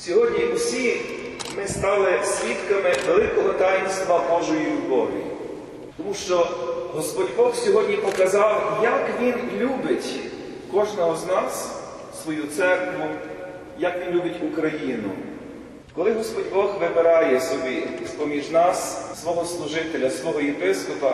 Сьогодні усі ми стали свідками великого таїнства Божої любові. Тому що Господь Бог сьогодні показав, як Він любить кожного з нас, свою церкву, як Він любить Україну. Коли Господь Бог вибирає собі з-поміж нас свого служителя, свого єпископа,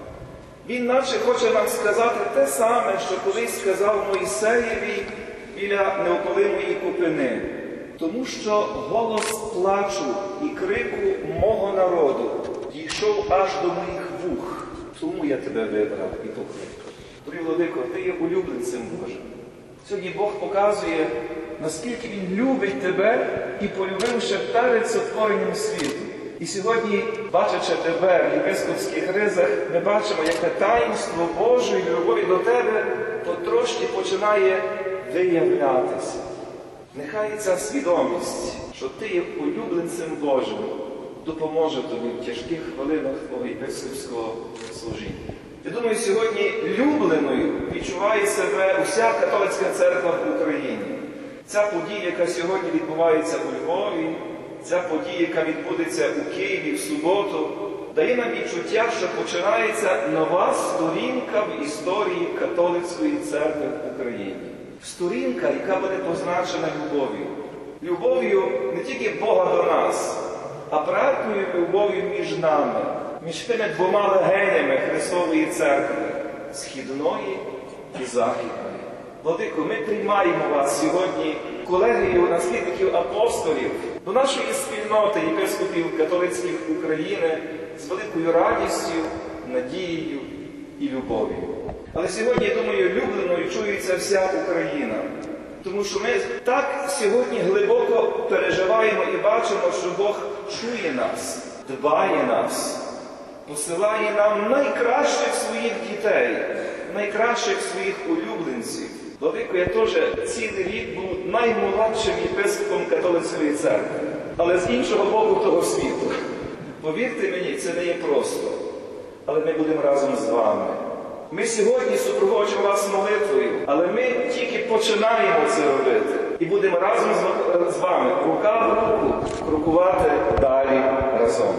Він наче хоче нам сказати те саме, що колись сказав Мойсеєві біля неопалимої купини. Тому що голос плачу і крику мого народу дійшов аж до моїх вух. Тому я тебе вибрав і покликав. Дорогий Владико, ти є улюбленцем Божим. Сьогодні Бог показує, наскільки Він любить тебе і полюбив ще перед сотворенням світу. І сьогодні, бачачи тебе в єпископських ризах, ми бачимо, яке таїнство Божої любові до тебе потрошки починає виявлятися. Нехай ця свідомість, що ти є улюбленцем Божим, допоможе тобі в тяжких хвилинах твого єпископського служіння. Я думаю, сьогодні любленою відчуває себе уся католицька церква в Україні. Ця подія, яка сьогодні відбувається у Львові, ця подія, яка відбудеться у Києві в суботу, дає нам відчуття, що починається нова сторінка в історії католицької церкви в Україні. Сторінка, яка буде позначена любов'ю. Любов'ю не тільки Бога до нас, а братньою любов'ю між нами, між тими двома легенями Христової церкви – східної і західної. Владико, ми приймаємо вас сьогодні, колегію наслідників апостолів, до нашої спільноти єпископів католицьких України з великою радістю, надією і любов'ю. Але сьогодні, я думаю, любленою чується вся Україна. Тому що ми так сьогодні глибоко переживаємо і бачимо, що Бог чує нас, дбає нас, посилає нам найкращих своїх дітей, найкращих своїх улюбленців. Владико, я теж цілий рік був наймолодшим єпископом католицької церкви, але з іншого боку того світу. Повірте мені, це не є просто, але ми будемо разом з вами. Ми сьогодні супроводжуємо вас молитвою, але ми тільки починаємо це робити. І будемо разом з вами, рука в руку, крокувати далі разом.